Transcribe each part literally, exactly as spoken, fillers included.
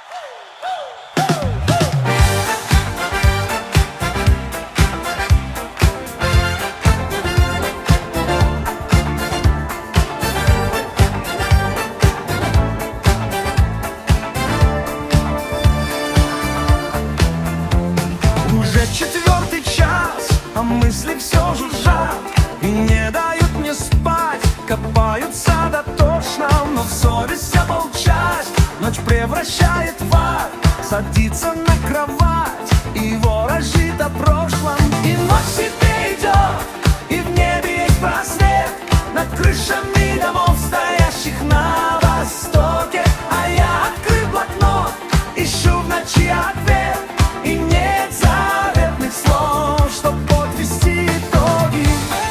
Четвертый час, а мысли все жужжат и не дают мне спать. Копаются дотошно, но в совесть ополчась. Ночь превращает в ад, садится на кровать и ворожит о прошлом. И ночь себе идет, и в небе есть просвет над крышами домов, стоящих на востоке. А я открыл блокнот, ищу в ночи ответ, и нет заветных слов, чтоб подвести итоги.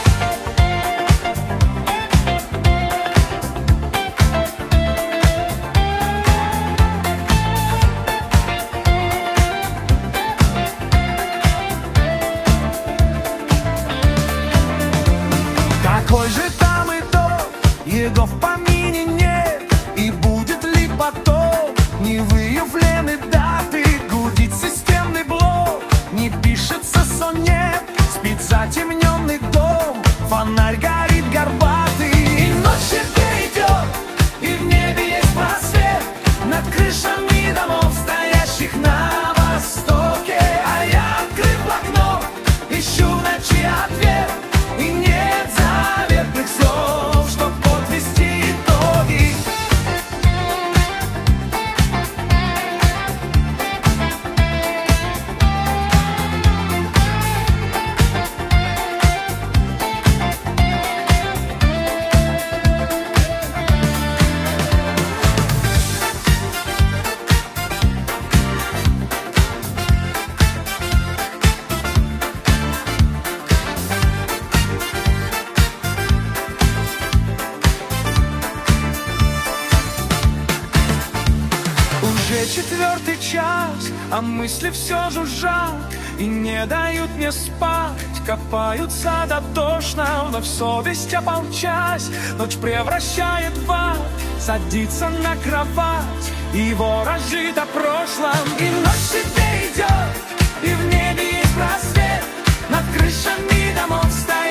Какой же там итог? Его в помине нет. И будет ли потом невыявлены даты? Гудит системный блок, не пишется сонет. Спит затемненный дом, фонарь горит горбатый. И ночь себе идет, и в небе есть просвет над крышами домов, стоящих на востоке. А я открыл блокнот, ищу в ночи ответ, и нет заветных слов, чтоб подвести итоги. Уже четвертый час, а мысли все жужжат и не дают мне спать. Копаются дотошно, вновь совесть ополчась. Ночь превращает в ад, садится на кровать и ворожит о прошлом. И ночь себе идет, и в небе есть просвет над крышами домов стоит.